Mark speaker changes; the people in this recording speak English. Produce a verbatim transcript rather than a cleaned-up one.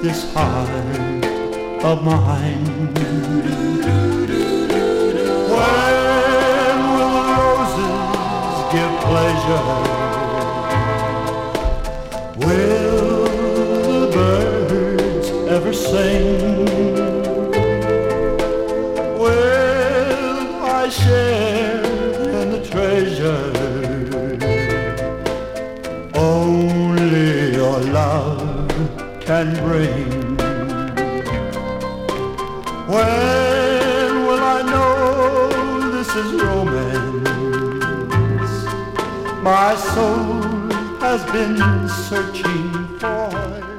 Speaker 1: this heart of mine? When will the roses give pleasure? Will the birds ever sing? Will I share in the treasure only your love can bring? When will I know this is romance my soul has been searching for?